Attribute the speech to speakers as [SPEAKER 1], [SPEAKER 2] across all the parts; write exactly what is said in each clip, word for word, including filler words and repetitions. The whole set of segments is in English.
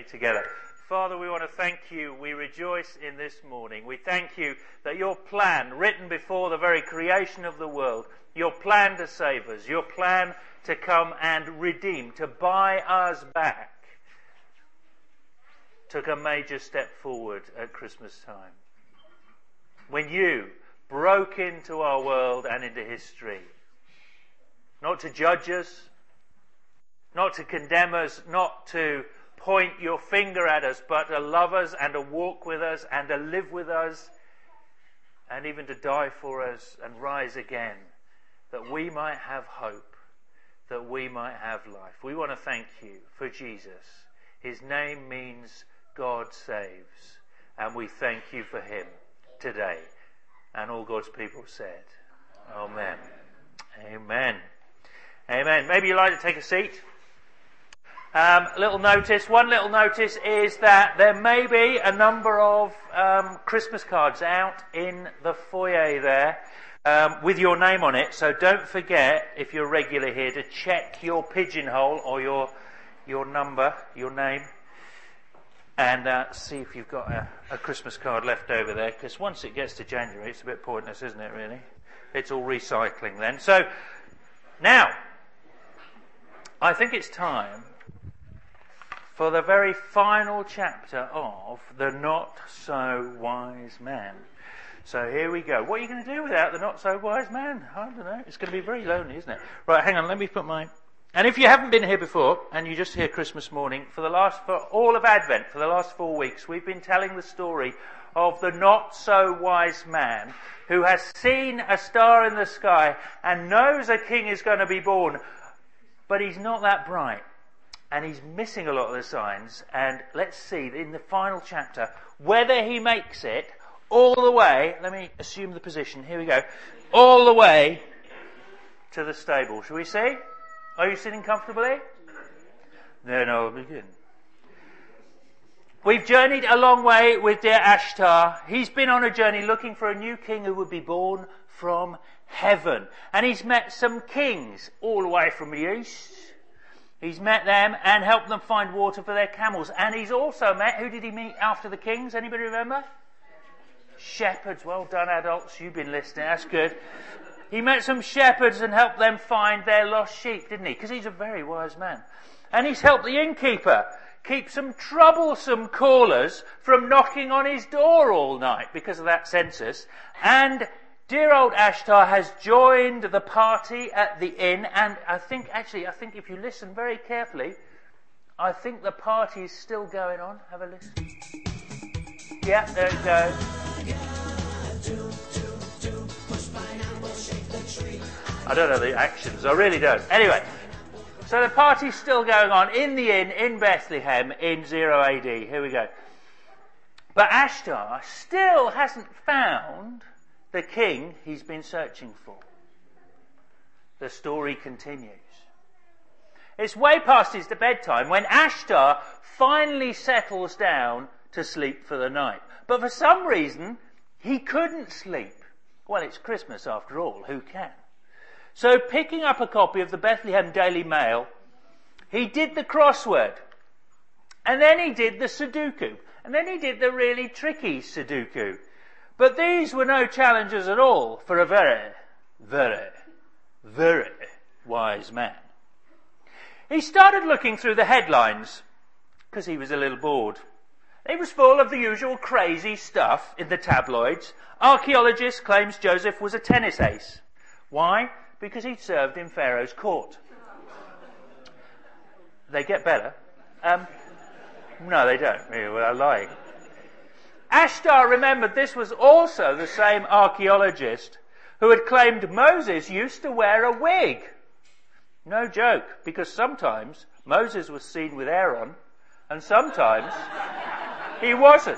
[SPEAKER 1] meet together. Father, we want to thank you. We rejoice in this morning. We thank you that your plan, written before the very creation of the world, your plan to save us, your plan to come and redeem, to buy us back, took a major step forward at Christmas time. When you broke into our world and into history, not to judge us, not to condemn us, not to point your finger at us, but to love us and to walk with us and to live with us and even to die for us and rise again, that we might have hope, that we might have life. We want to thank you for Jesus. His name means God saves, and we thank you for him today. And all God's people said, Amen. Amen. Amen. Maybe you'd like to take a seat. Um, little notice, one little notice is that there may be a number of um, Christmas cards out in the foyer there um, with your name on it. So don't forget, if you're regular here, to check your pigeonhole or your your number, your name, and uh, see if you've got a, a Christmas card left over there. Because once it gets to January, it's a bit pointless, isn't it, really? It's all recycling then. So now, I think it's time for the very final chapter of The Not So Wise Man. So here we go. What are you going to do without the Not So Wise Man? I don't know. It's going to be very lonely, isn't it? Right, hang on. Let me put my... And if you haven't been here before, and you just hear Christmas morning, for the last, for all of Advent, for the last four weeks, we've been telling the story of the Not So Wise Man who has seen a star in the sky and knows a king is going to be born, but he's not that bright. And he's missing a lot of the signs. And let's see in the final chapter whether he makes it all the way. Let me assume the position. Here we go. All the way to the stable. Shall we see? Are you sitting comfortably? No, no, I'll begin. We've journeyed a long way with dear Ashtar. He's been on a journey looking for a new king who would be born from heaven. And he's met some kings all the way from the east. He's met them and helped them find water for their camels. And he's also met, who did he meet after the kings? Anybody remember? Shepherds. Well done, adults. You've been listening. That's good. He met some shepherds and helped them find their lost sheep, didn't he? Because he's a very wise man. And he's helped the innkeeper keep some troublesome callers from knocking on his door all night because of that census. And dear old Ashtar has joined the party at the inn, and I think, actually, I think if you listen very carefully, I think the party is still going on. Have a listen. Yeah, there it goes. I don't know the actions, I really don't. Anyway, so the party's still going on in the inn in Bethlehem in zero A D. Here we go. But Ashtar still hasn't found the king he's been searching for. The story continues. It's way past his bedtime when Ashtar finally settles down to sleep for the night. But for some reason, he couldn't sleep. Well, it's Christmas after all, who can? So picking up a copy of the Bethlehem Daily Mail, he did the crossword. And then he did the Sudoku. And then he did the really tricky Sudoku. But these were no challenges at all for a very, very, very wise man. He started looking through the headlines because he was a little bored. It was full of the usual crazy stuff in the tabloids. Archaeologist claims Joseph was a tennis ace. Why? Because he'd served in Pharaoh's court. They get better. Um, no, they don't. Well, I'm lying. Ashtar remembered this was also the same archaeologist who had claimed Moses used to wear a wig. No joke, because sometimes Moses was seen with hair on, and sometimes he wasn't.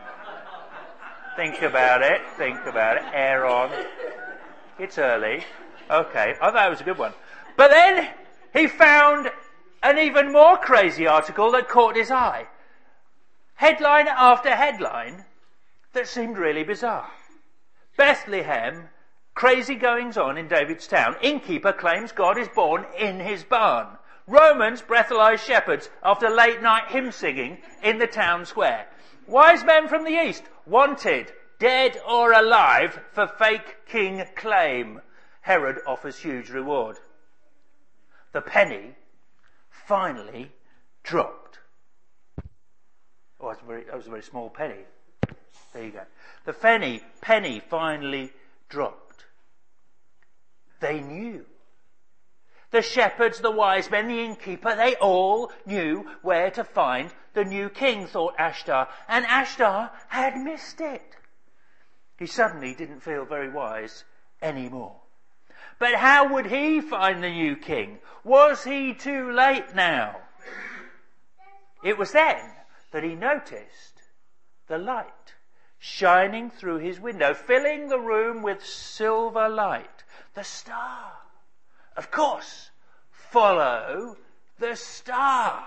[SPEAKER 1] Think about it, think about it, hair on. It's early. Okay, I thought it was a good one. But then he found an even more crazy article that caught his eye. Headline after headline that seemed really bizarre. Bethlehem, crazy goings on in David's town. Innkeeper claims God is born in his barn. Romans breathalyzed shepherds after late night hymn singing in the town square. Wise men from the east, wanted, dead or alive, for fake king claim. Herod offers huge reward. The penny finally dropped. Oh, that's a very, that was a very small penny. There you go. The penny, penny finally dropped. They knew. The shepherds, the wise men, the innkeeper, they all knew where to find the new king, thought Ashtar. And Ashtar had missed it. He suddenly didn't feel very wise anymore. But how would he find the new king? Was he too late now? It was then that he noticed the light shining through his window, filling the room with silver light. The star. Of course, follow the star.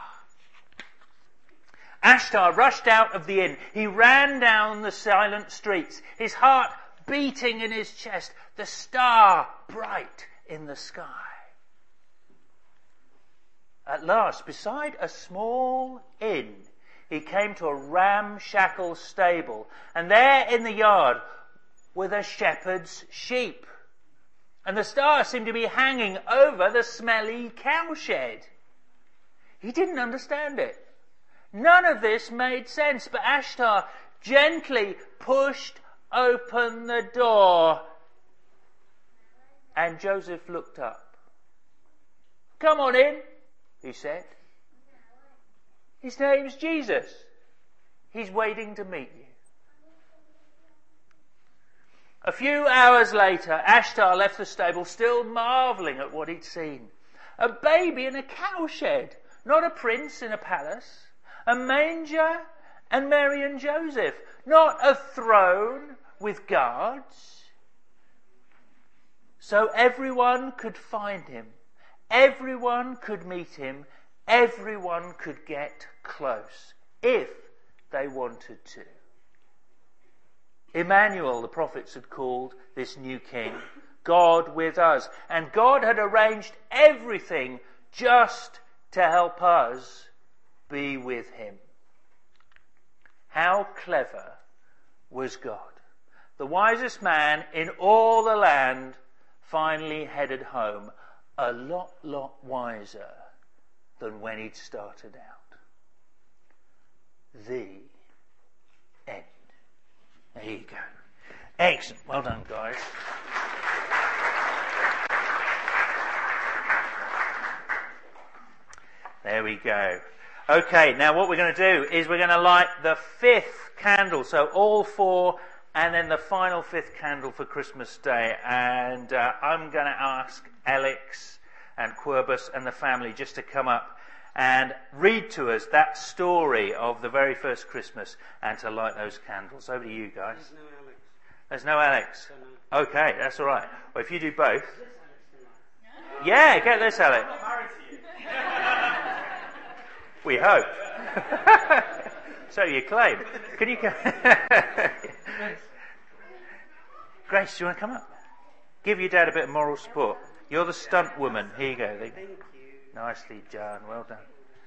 [SPEAKER 1] Ashtar rushed out of the inn. He ran down the silent streets, his heart beating in his chest, the star bright in the sky. At last, beside a small inn, he came to a ramshackle stable, and there in the yard were the shepherd's sheep. And the star seemed to be hanging over the smelly cowshed. He didn't understand it. None of this made sense, but Ashtar gently pushed open the door, and Joseph looked up. "Come on in," he said. "His name's Jesus. He's waiting to meet you." A few hours later, Ashtar left the stable, still marvelling at what he'd seen. A baby in a cowshed, not a prince in a palace. A manger and Mary and Joseph, not a throne with guards. So everyone could find him. Everyone could meet him. Everyone could get close, if they wanted to. Emmanuel, the prophets had called this new king, God with us. And God had arranged everything just to help us be with him. How clever was God? The wisest man in all the land finally headed home, a lot, lot wiser than when he'd started out. The end. There you go. Excellent. Well done, guys. There we go. Okay, now what we're going to do is we're going to light the fifth candle. So all four, and then the final fifth candle for Christmas Day. And uh, I'm going to ask Alex and Querbus and the family just to come up and read to us that story of the very first Christmas and to light those candles. Over to you guys. There's no Alex. There's no Alex? Okay, that's all right. Well, if you do both. Yeah, get this, Alex. I'm not married to you. We hope. So you claim. Can you go? Grace, do you want to come up? Give your dad a bit of moral support. You're the stunt woman. Here you go. Thank you. Nicely done. Well done.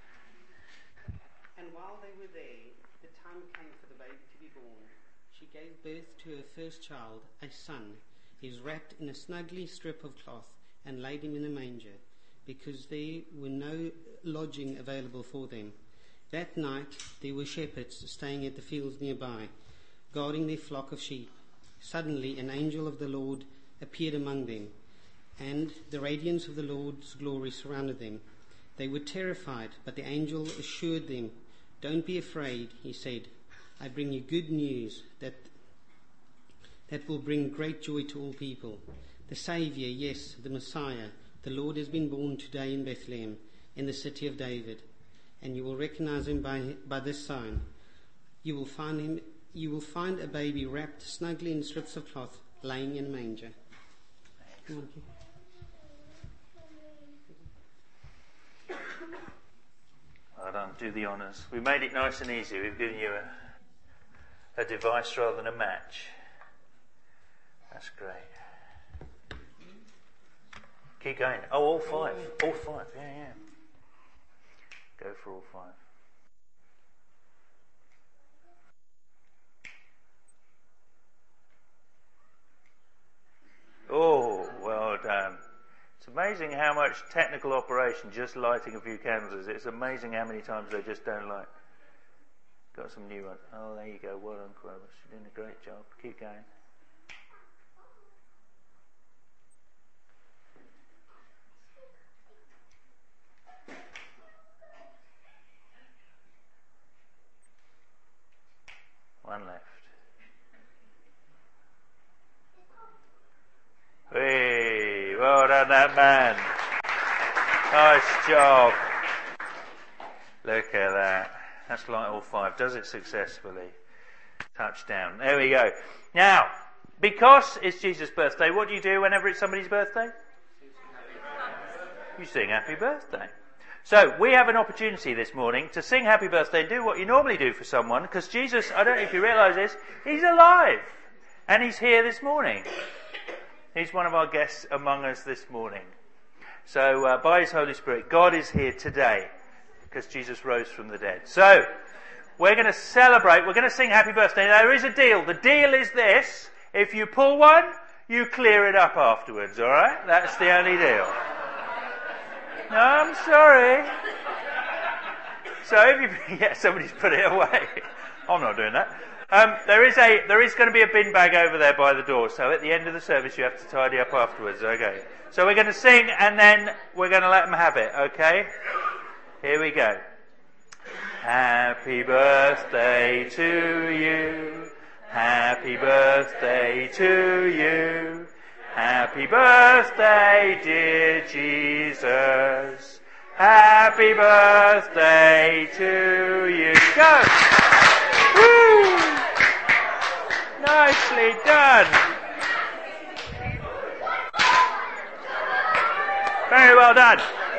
[SPEAKER 2] And while they were there, the time came for the baby to be born. She gave birth to her first child, a son. He was wrapped in a snugly strip of cloth and laid him in a manger, because there were no lodging available for them. That night there were shepherds staying at the fields nearby, guarding their flock of sheep. Suddenly an angel of the Lord appeared among them, and the radiance of the Lord's glory surrounded them. They were terrified, but the angel assured them, "Don't be afraid," he said. "I bring you good news that that will bring great joy to all people. The Saviour, yes, the Messiah, the Lord, has been born today in Bethlehem, in the city of David, and you will recognize him by by this sign. You will find him. You will find a baby wrapped snugly in strips of cloth, lying in a manger." Thank you.
[SPEAKER 1] Well done. Do the honours. We made it nice and easy. We've given you a, a device rather than a match. That's great. Keep going. Oh, all five. All five. Yeah, yeah. Go for all five. Oh, well done. It's amazing how much technical operation just lighting a few candles is. It's amazing how many times they just don't light. Got some new ones. Oh, there you go. Well done, Clovis. You're doing a great job. Keep going. One left. Hey, well done, that man. Nice job. Look at that. That's like all five. Does it successfully. Touchdown. There we go. Now, because it's Jesus' birthday, what do you do whenever it's somebody's birthday? You sing happy birthday. So, we have an opportunity this morning to sing happy birthday and do what you normally do for someone, because Jesus, I don't know if you realise this, he's alive. And he's here this morning. He's one of our guests among us this morning. So, uh, by his Holy Spirit, God is here today, because Jesus rose from the dead. So, we're going to celebrate, we're going to sing happy birthday. Now, there is a deal. The deal is this: if you pull one, you clear it up afterwards, alright? That's the only deal. No, I'm sorry. So if you, yeah, somebody's put it away. I'm not doing that. Um, there is a, there is going to be a bin bag over there by the door. So at the end of the service, you have to tidy up afterwards. Okay. So we're going to sing and then we're going to let them have it. Okay. Here we go. Happy birthday to you. Happy birthday to you. Happy birthday, dear Jesus. Happy birthday to you. Go! Woo! Nicely done. Very well done.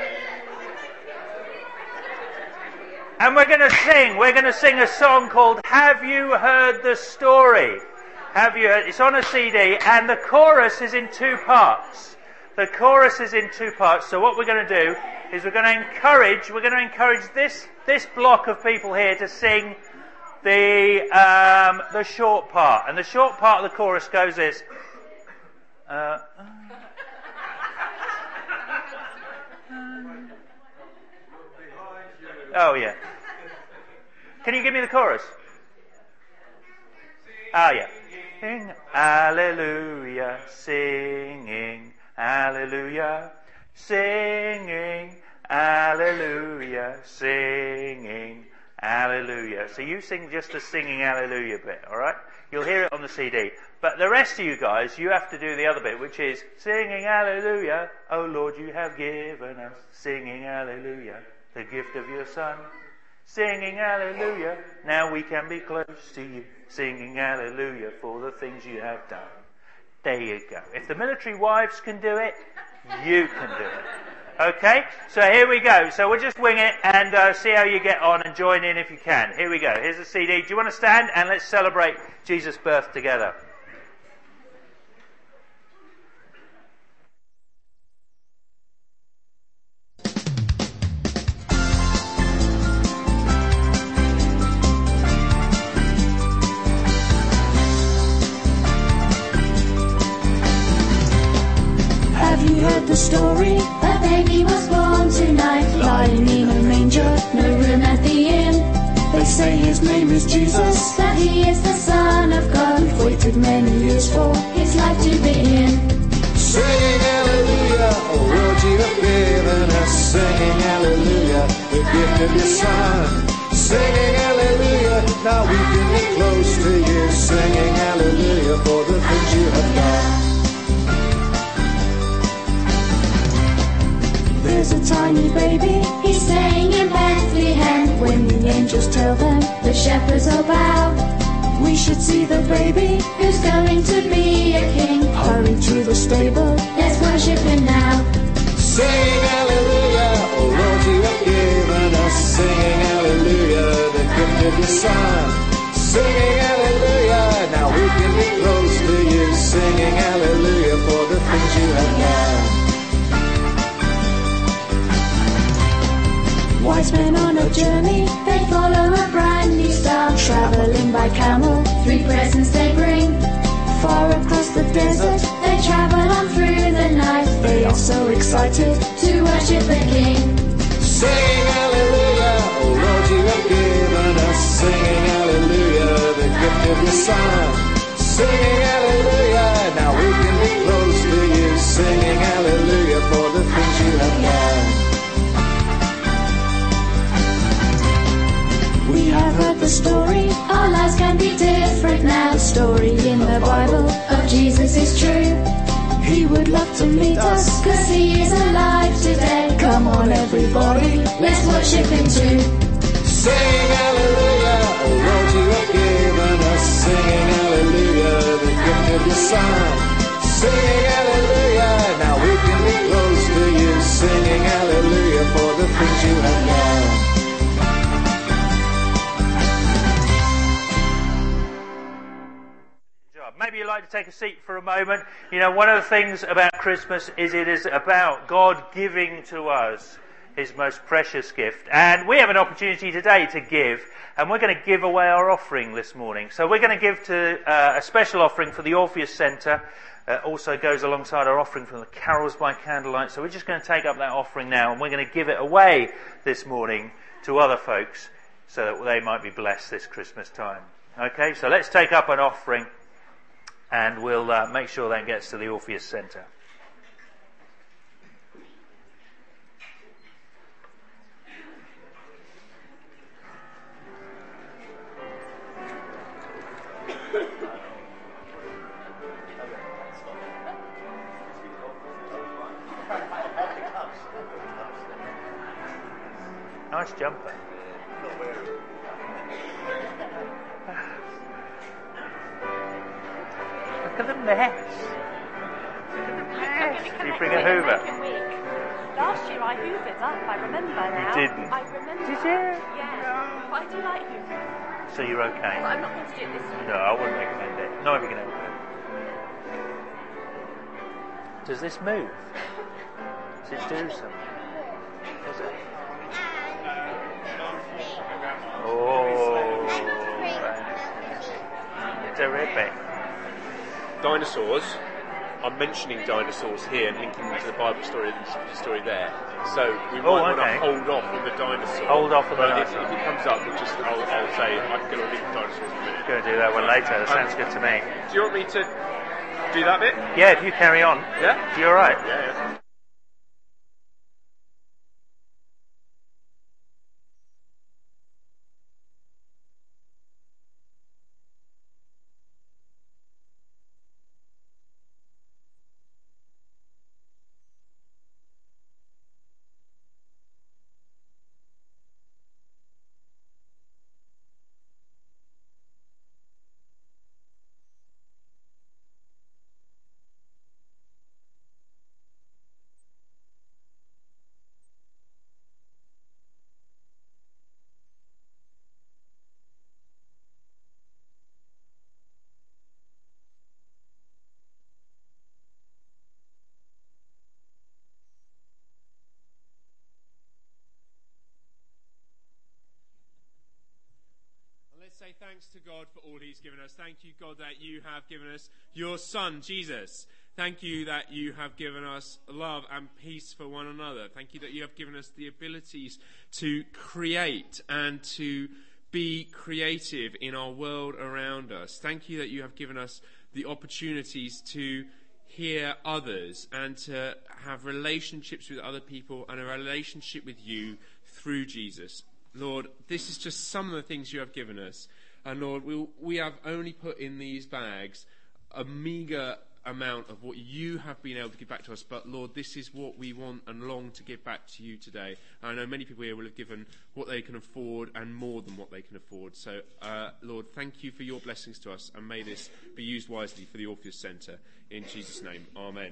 [SPEAKER 1] And we're going to sing, we're going to sing a song called Have You Heard the Story? Have you heard? It's on a C D, and the chorus is in two parts. The chorus is in two parts. So what we're going to do is we're going to encourage, we're going to encourage this this block of people here to sing the um, the short part, and the short part of the chorus goes this. Uh, oh yeah. Can you give me the chorus? Oh yeah. Sing hallelujah, singing hallelujah, singing hallelujah, singing hallelujah. So you sing just the singing hallelujah bit, alright? You'll hear it on the C D. But the rest of you guys, you have to do the other bit, which is singing hallelujah, oh Lord, you have given us, singing hallelujah, the gift of your Son. Singing hallelujah, now we can be close to you. Singing hallelujah for the things you have done. There you go. If the military wives can do it, you can do it. Okay? So here we go. So we'll just wing it and uh, see how you get on and join in if you can. Here we go. Here's the C D. Do you want to stand? And let's celebrate Jesus' birth together.
[SPEAKER 3] The story,
[SPEAKER 4] a baby was born tonight,
[SPEAKER 3] lying in a manger,
[SPEAKER 4] no room at the inn.
[SPEAKER 3] They say his name is Jesus,
[SPEAKER 4] that he is the Son of God.
[SPEAKER 3] We've waited many years for
[SPEAKER 4] his life to begin.
[SPEAKER 3] Singing hallelujah, oh Lord, you have given us. Singing hallelujah, the gift of your Son. Singing hallelujah, now we can be close to you. Singing hallelujah for the things you have done. There's a tiny baby,
[SPEAKER 4] he's staying in Bethlehem.
[SPEAKER 3] When the angels tell them,
[SPEAKER 4] the shepherds all bow.
[SPEAKER 3] We should see the baby,
[SPEAKER 4] who's going to be a king.
[SPEAKER 3] Hurry to the stable,
[SPEAKER 4] let's worship him now.
[SPEAKER 3] Singing hallelujah, oh Lord, you have given us. Singing hallelujah, the gift of your Son. Singing hallelujah, now we can be close to you. Singing hallelujah for the things you have done. Wise men on a
[SPEAKER 4] journey, they follow a brand new star. Traveling by camel, three presents they bring. Far across the desert, they travel on through the night. They are so excited to worship the King.
[SPEAKER 3] Singing hallelujah, oh Lord, you have given us. Singing hallelujah, the gift of your Son. Singing hallelujah, now we can be close to you. Singing hallelujah for the things you have done.
[SPEAKER 4] We have heard the story, our lives can be different now. The story in the Bible of Jesus is true. He would love to meet us, cause he is alive today. Come on everybody, let's worship him too.
[SPEAKER 3] Singing hallelujah, oh Lord, you have given us. Singing hallelujah, the gift of your Son. Singing hallelujah, now we can be close to you. Singing hallelujah for the things you have done.
[SPEAKER 1] Maybe you'd like to take a seat for a moment. You know, one of the things about Christmas is it is about God giving to us his most precious gift. And we have an opportunity today to give, and we're going to give away our offering this morning. So we're going to give to uh, a special offering for the Orpheus Centre. Uh, also goes alongside our offering from the Carols by Candlelight. So we're just going to take up that offering now, and we're going to give it away this morning to other folks so that they might be blessed this Christmas time. Okay, so let's take up an offering. And we'll uh, make sure that gets to the Orpheus Centre. Nice jumper. Look at the mess. Look at the mess. Did you bring a Hoover?
[SPEAKER 5] Last year I hoovered up, I remember now.
[SPEAKER 1] You didn't?
[SPEAKER 5] I remember.
[SPEAKER 1] Did you?
[SPEAKER 5] Yeah. But I do like hoovering.
[SPEAKER 1] So you're okay?
[SPEAKER 5] But I'm not going to do it this year.
[SPEAKER 1] No, I wouldn't recommend it. Not if you can help it. Does this move? Does it do something? Does it? Oh, terrific.
[SPEAKER 6] Dinosaurs. I'm mentioning dinosaurs here and linking them to the Bible story and the story there. So we might
[SPEAKER 1] Oh,
[SPEAKER 6] want
[SPEAKER 1] okay.
[SPEAKER 6] to hold off on the dinosaur.
[SPEAKER 1] Hold off on the
[SPEAKER 6] but if,
[SPEAKER 1] dinosaur.
[SPEAKER 6] if it comes up, we'll just I'll, I'll say I'm going to link dinosaurs in a minute.
[SPEAKER 1] Going to do that one later. That sounds good to me.
[SPEAKER 6] Do you want me to do that bit?
[SPEAKER 1] Yeah, if you carry on.
[SPEAKER 6] Yeah.
[SPEAKER 1] You all right?
[SPEAKER 6] Yeah. yeah. Say thanks to God for all he's given us. Thank you, God, that you have given us your Son, Jesus. Thank you that you have given us love and peace for one another. Thank you that you have given us the abilities to create and to be creative in our world around us. Thank you that you have given us the opportunities to hear others and to have relationships with other people and a relationship with you through Jesus. Lord, this is just some of the things you have given us. And Lord, we, we have only put in these bags a meagre amount of what you have been able to give back to us. But Lord, this is what we want and long to give back to you today. And I know many people here will have given what they can afford and more than what they can afford. So, uh, Lord, thank you for your blessings to us. And may this be used wisely for the Orpheus Centre. In Jesus' name, amen.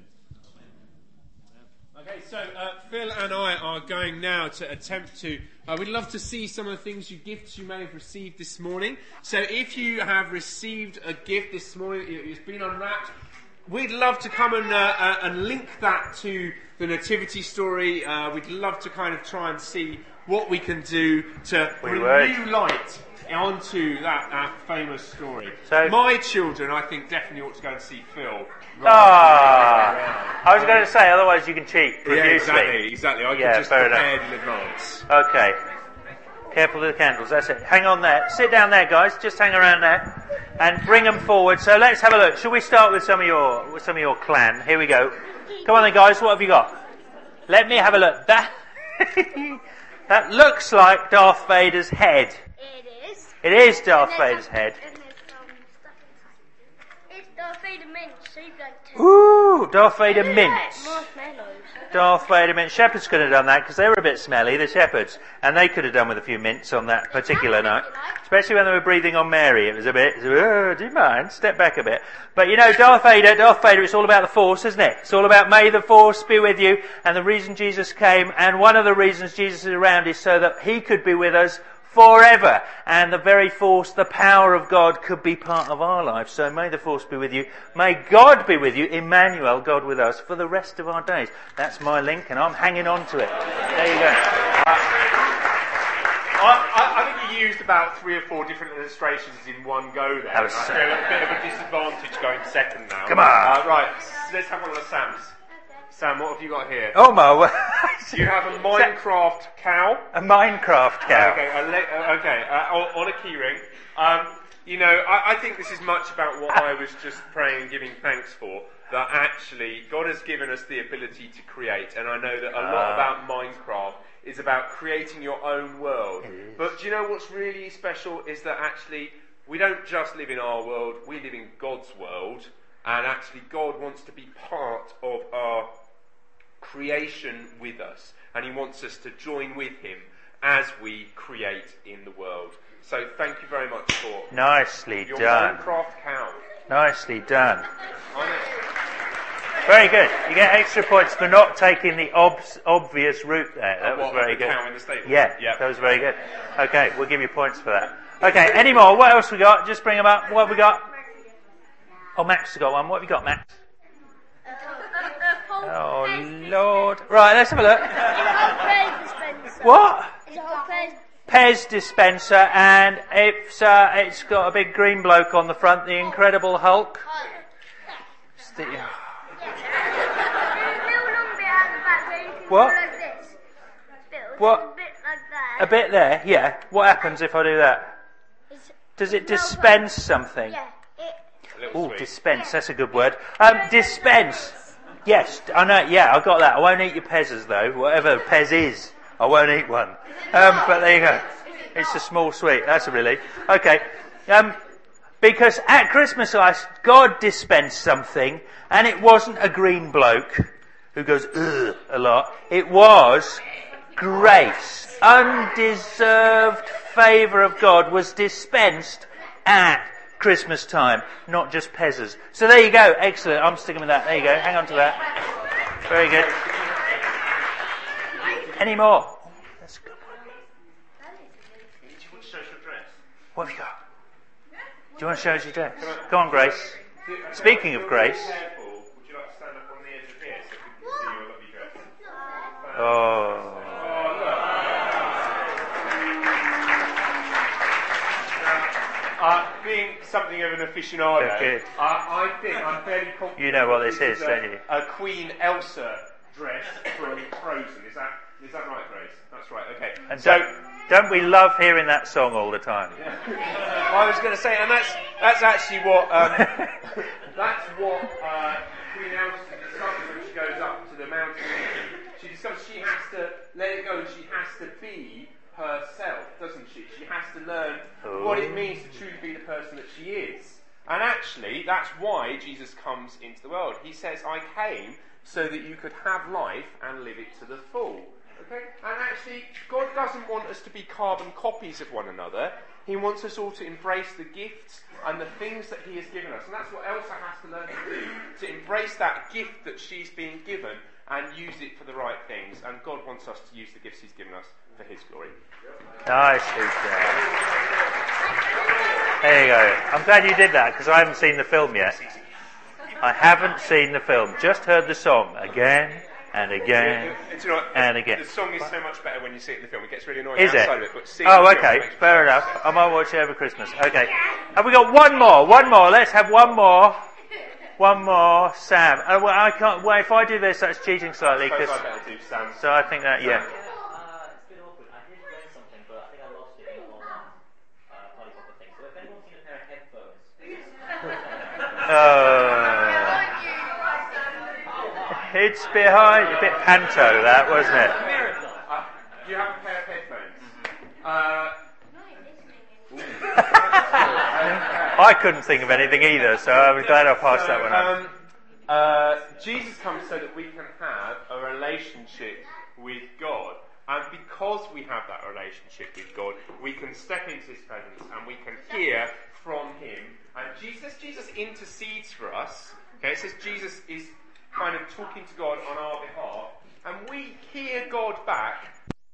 [SPEAKER 6] Okay, so uh, Phil and I are going now to attempt to, uh, we'd love to see some of the things you gifts you may have received this morning. So if you have received a gift this morning, it's been unwrapped, we'd love to come and, uh, uh, and link that to the nativity story. Uh, we'd love to kind of try and see what we can do to
[SPEAKER 1] We
[SPEAKER 6] bring
[SPEAKER 1] would.
[SPEAKER 6] new light onto that, that famous story.
[SPEAKER 1] So-
[SPEAKER 6] My children, I think, definitely ought to go and see Phil.
[SPEAKER 1] Ah, I was going to say, otherwise you can cheat
[SPEAKER 6] Yeah,
[SPEAKER 1] profusely.
[SPEAKER 6] exactly, exactly. I
[SPEAKER 1] Yeah,
[SPEAKER 6] could just
[SPEAKER 1] fair
[SPEAKER 6] prepare
[SPEAKER 1] enough.
[SPEAKER 6] in advance.
[SPEAKER 1] Okay. Careful with the candles, that's it. Hang on there. Sit down there, guys. Just hang around there. And bring them forward. So let's have a look. Shall we start with some of your with some of your clan? Here we go. Come on then, guys. What have you got? Let me have a look. That that looks like Darth Vader's head.
[SPEAKER 7] It is.
[SPEAKER 1] It is Darth
[SPEAKER 7] And there's
[SPEAKER 1] Vader's
[SPEAKER 7] some-
[SPEAKER 1] head.
[SPEAKER 7] and there's some stuff inside. It's Darth Vader mint, so you go to...
[SPEAKER 1] Ooh, Darth Vader mints.
[SPEAKER 7] Marshmallows.
[SPEAKER 1] Darth Vader mints. Shepherds could have done that because they were a bit smelly, the shepherds. And they could have done with a few mints on that particular night. Especially when they were breathing on Mary. It was a bit, oh, do you mind? Step back a bit. But you know, Darth Vader, Darth Vader, it's all about the Force, isn't it? It's all about may the Force be with you. And the reason Jesus came, and one of the reasons Jesus is around is so that he could be with us forever. And the very Force, the power of God, could be part of our lives. So may the Force be with you. May God be with you, Emmanuel, God with us, for the rest of our days. That's my link, and I'm hanging on to it. There you go.
[SPEAKER 6] I, I, I think you used about three or four different illustrations in one go there.
[SPEAKER 1] That was
[SPEAKER 6] I feel a bit of a disadvantage going second now.
[SPEAKER 1] Come on.
[SPEAKER 6] Uh, right, so let's have one of the Sams. Sam, what have you got here?
[SPEAKER 1] Oh my word.
[SPEAKER 6] You have a Minecraft cow.
[SPEAKER 1] A Minecraft cow.
[SPEAKER 6] Okay, a le- uh, okay, uh, on, on a keyring. Um, you know, I, I think this is much about what I was just praying and giving thanks for. That actually, God has given us the ability to create, and I know that a lot
[SPEAKER 1] Ah.
[SPEAKER 6] about Minecraft is about creating your own world. But do you know what's really special is that actually we don't just live in our world, we live in God's world, and actually God wants to be part of our creation with us, and he wants us to join with him as we create in the world. So thank you very much for
[SPEAKER 1] Nicely
[SPEAKER 6] your
[SPEAKER 1] done.
[SPEAKER 6] Minecraft cow.
[SPEAKER 1] Nicely done.
[SPEAKER 6] Honest.
[SPEAKER 1] Very good. You get extra points for not taking the obs- obvious route there. That
[SPEAKER 6] Oh,
[SPEAKER 1] was
[SPEAKER 6] what,
[SPEAKER 1] very
[SPEAKER 6] the
[SPEAKER 1] good.
[SPEAKER 6] cow in the stable?
[SPEAKER 1] Yeah,
[SPEAKER 6] Yep.
[SPEAKER 1] that was very good. Okay, we'll give you points for that. Okay, any more? What else we got? Just bring them up. What have we got? Oh, Max has got one. What have you got, Max? Oh, Lord. Right, let's have a look. What?
[SPEAKER 7] It's a whole Pez.
[SPEAKER 1] Pez dispenser, and it's uh, it's got a big green bloke on the front, the Incredible Hulk. It's the- What? What? A bit there, yeah. What happens if I do that? Does it dispense something?
[SPEAKER 7] Yeah, it,
[SPEAKER 6] A little
[SPEAKER 1] Oh,
[SPEAKER 6] sweet.
[SPEAKER 1] dispense, that's a good word. Um, dispense. Yes, I know, yeah, I got that. I won't eat your Pezzas though. Whatever Pez is, I won't eat one. Um, but there you go. It's a small sweet. That's a relief. Okay. Um, because at Christmas Ice, God dispensed something, and it wasn't a green bloke who goes, ugh, a lot. It was grace. Undeserved favour of God was dispensed at Christmas time, not just Pezzas. So there you go. Excellent. I'm sticking with that. There you go. Hang on to that. Very good. Any more? That's a good one. What have you got? Do you want to show us your dress? Go on, Grace. Speaking of Grace.
[SPEAKER 6] Careful. Would you like to stand up on the edge of here so we can see your lovely dress?
[SPEAKER 1] Oh.
[SPEAKER 6] Uh, being something of an aficionado,
[SPEAKER 1] Good.
[SPEAKER 6] uh, I think I'm fairly confident.
[SPEAKER 1] You know what this
[SPEAKER 6] this
[SPEAKER 1] is,
[SPEAKER 6] a,
[SPEAKER 1] don't you?
[SPEAKER 6] A Queen Elsa dress from Frozen. Is that is that right, Grace? That's right. Okay.
[SPEAKER 1] And
[SPEAKER 6] so
[SPEAKER 1] don't, don't we love hearing that song all the time?
[SPEAKER 6] I was going to say, and that's that's actually what um, that's what uh, Queen Elsa discovers when she goes up to the mountain. She discovers she has to let it go, and she has to be herself, doesn't she? She has to learn what it means to truly be the person that she is. And actually, that's why Jesus comes into the world. He says, I came so that you could have life and live it to the full. Okay? And actually, God doesn't want us to be carbon copies of one another. He wants us all to embrace the gifts and the things that he has given us. And that's what Elsa has to learn to do, to embrace that gift that she's been given and use it for the right things. And God wants us to use the gifts he's given us for his glory.
[SPEAKER 1] Nicely done. There you go. I'm glad you did that, because I haven't seen the film yet. I haven't seen the film, just heard the song again and again,
[SPEAKER 6] Yeah, do you know what?
[SPEAKER 1] and again.
[SPEAKER 6] The song is so much better when you see it in the film. It gets really annoying
[SPEAKER 1] Is it?
[SPEAKER 6] outside of it, but seeing
[SPEAKER 1] Oh,
[SPEAKER 6] the film
[SPEAKER 1] okay,
[SPEAKER 6] makes
[SPEAKER 1] fair
[SPEAKER 6] it
[SPEAKER 1] enough.
[SPEAKER 6] better.
[SPEAKER 1] I might watch it over Christmas. Okay. Have we got one more? One more. Let's have one more. One more. Sam. Oh, well, I can't. Well, if I do this, that's cheating slightly.
[SPEAKER 6] Suppose
[SPEAKER 1] Cause,
[SPEAKER 6] I better do Sam.
[SPEAKER 1] so I think that, yeah.
[SPEAKER 8] Uh, it's a bit awkward. I did learn something, but I think I lost it in the whole uh, Polly Pocket thing. So if anyone's seen a pair of headphones,
[SPEAKER 1] Oh. It's behind. A bit panto, that, wasn't it?
[SPEAKER 6] Uh, you have a pair of headphones. Uh,
[SPEAKER 1] I couldn't think of anything either, so I'm glad I passed
[SPEAKER 6] so,
[SPEAKER 1] that one on.
[SPEAKER 6] um, uh, Jesus comes so that we can have a relationship with God. And because we have that relationship with God, we can step into His presence and we can hear from Him. And Jesus, Jesus intercedes for us. Okay, it says Jesus is kind of talking to God on our behalf, and we hear God back.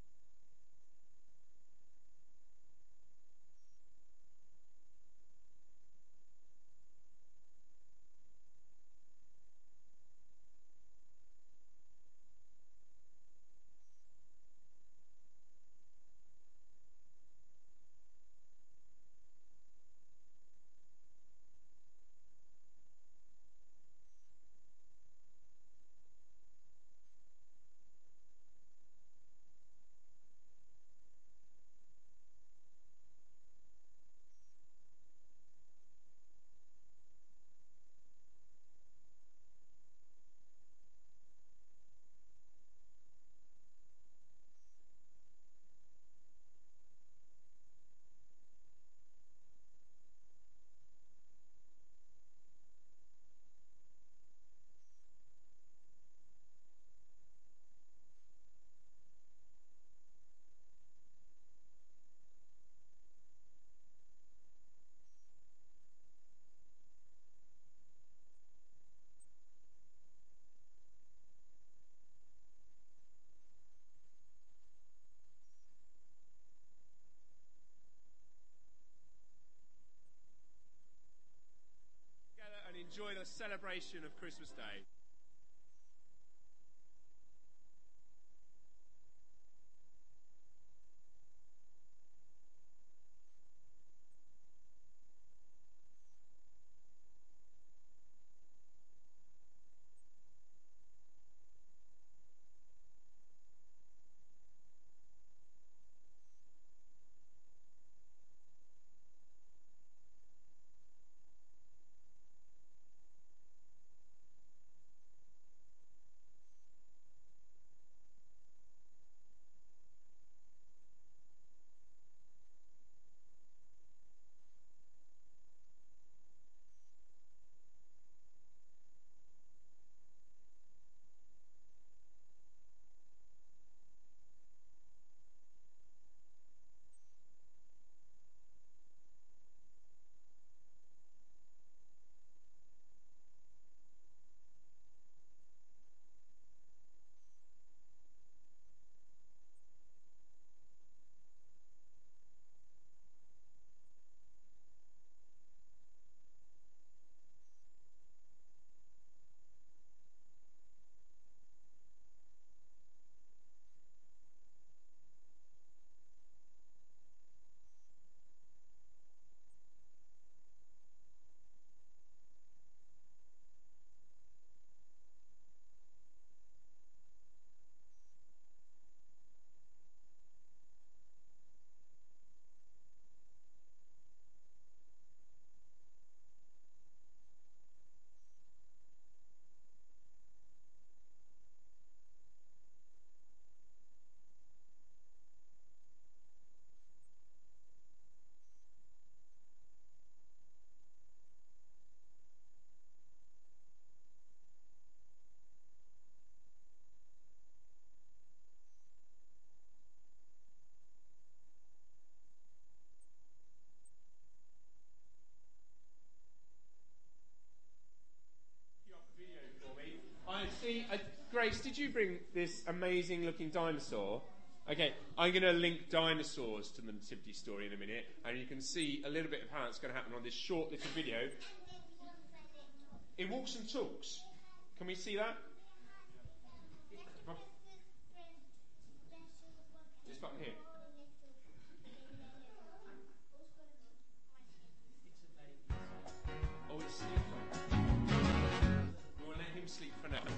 [SPEAKER 6] And enjoy the celebration of Christmas Day. I see. Uh, Grace, did you bring this amazing looking dinosaur? Okay, I'm going to link dinosaurs to the nativity story in a minute, and you can see a little bit of how it's going to happen on this short little video. It walks and talks. Can we see that? spot here. Oh, he's sleeping. We'll let him sleep for now.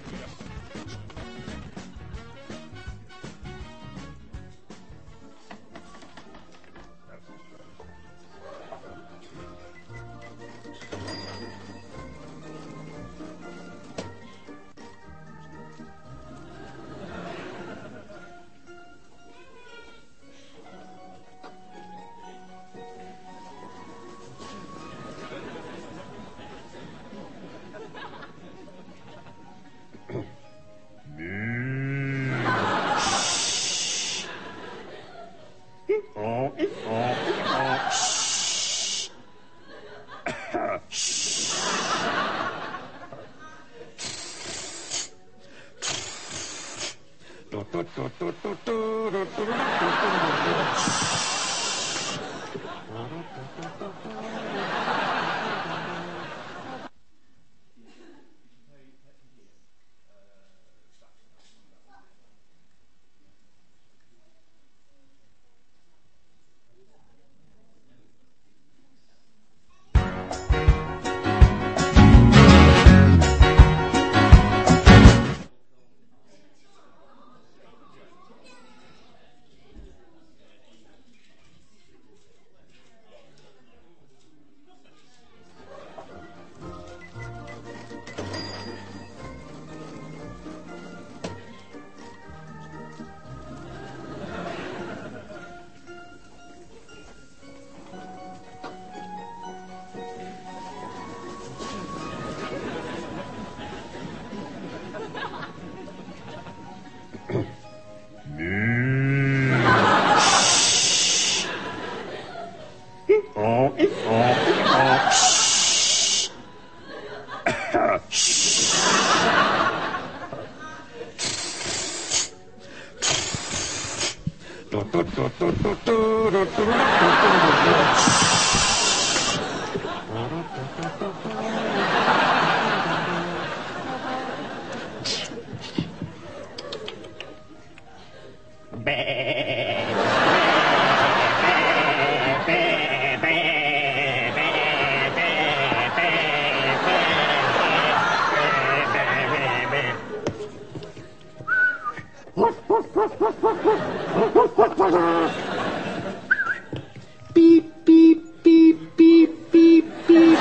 [SPEAKER 3] Beep, beep, beep, beep, beep, beep, beep,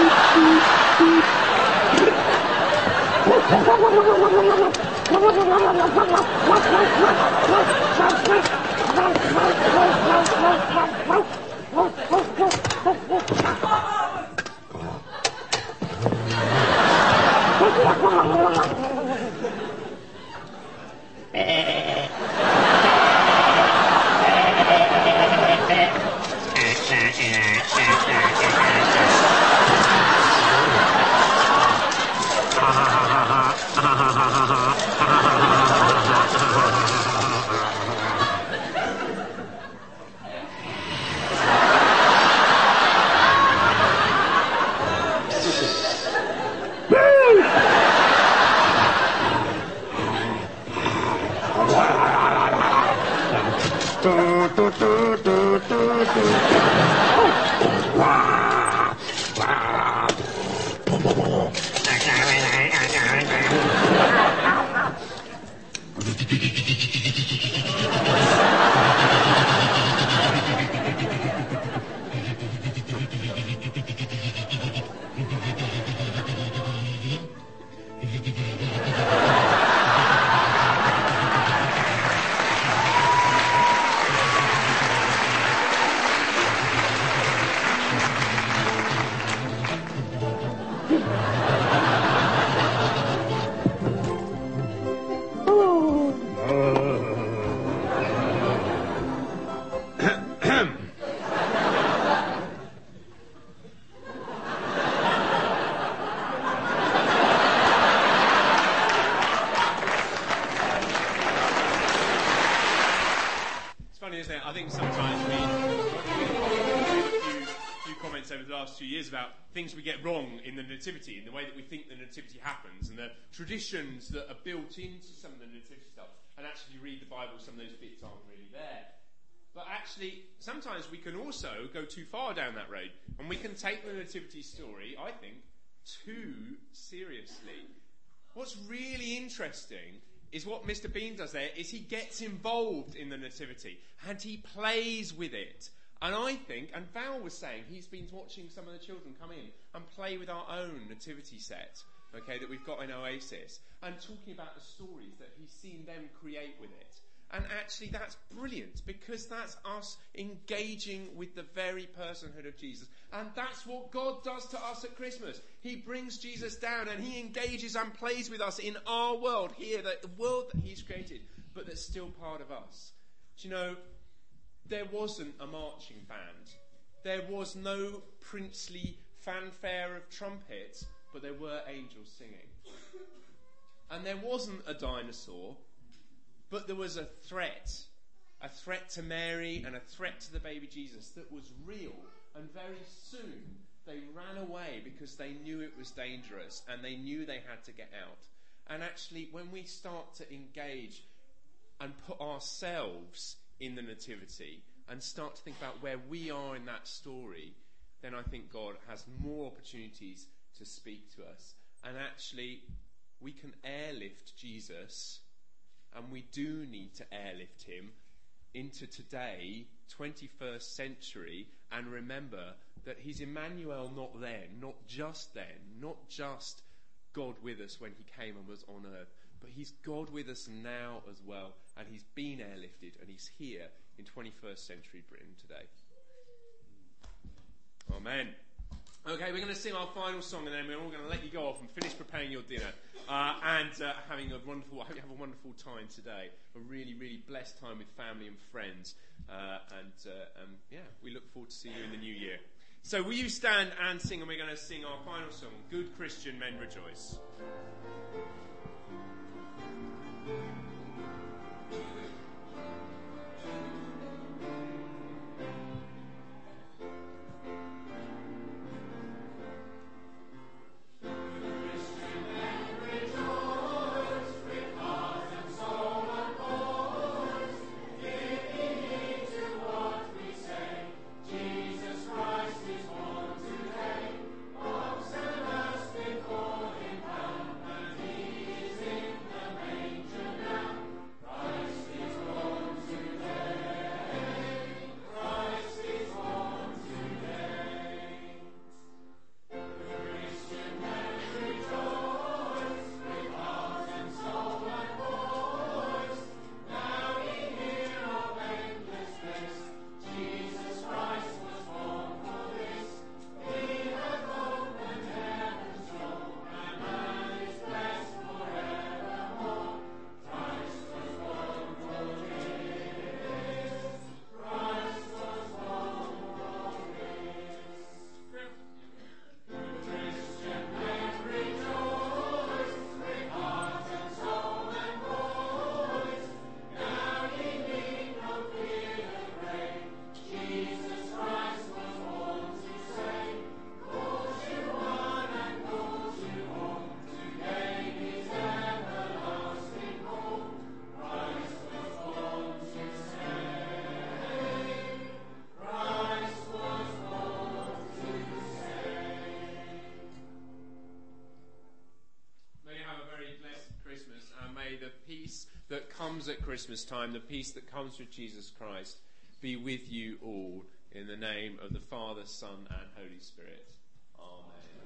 [SPEAKER 3] beep,
[SPEAKER 6] about things we get wrong in the nativity, in the way that we think the nativity happens, and the traditions that are built into some of the nativity stuff. And actually, you read the Bible, some of those bits aren't really there. But actually, sometimes we can also go too far down that road, and we can take the nativity story, I think, too seriously. What's really interesting is what Mister Bean does there is he gets involved in the nativity and he plays with it. And I think, and Val was saying, he's been watching some of the children come in and play with our own nativity set, okay, that we've got in Oasis, and talking about the stories that he's seen them create with it. And actually that's brilliant, because that's us engaging with the very personhood of Jesus. And that's what God does to us at Christmas. He brings Jesus down and he engages and plays with us in our world here, the world that he's created, but that's still part of us. Do you know, there wasn't a marching band. There was no princely fanfare of trumpets, but there were angels singing. And there wasn't a dinosaur, but there was a threat, a threat to Mary and a threat to the baby Jesus that was real. And very soon they ran away because they knew it was dangerous and they knew they had to get out. And actually, when we start to engage and put ourselves in the nativity and start to think about where we are in that story, then I think God has more opportunities to speak to us. And actually, we can airlift Jesus. And we do need to airlift him into today, twenty-first century, and remember that he's Emmanuel not then, not just then, not just God with us when he came and was on earth, but he's God with us now as well, and he's been airlifted, and he's here in twenty-first century Britain today. Amen. Okay, we're going to sing our final song, and then we're all going to let you go off and finish preparing your dinner uh, and uh, having a wonderful. I hope you have a wonderful time today. A really, really blessed time with family and friends, uh, and uh, um, yeah, we look forward to seeing you in the new year. So, will you stand and sing? And we're going to sing our final song, "Good Christian Men Rejoice." That comes at Christmas time, the peace that comes with Jesus Christ, be with you all in the name of the Father, Son, and Holy Spirit. Amen.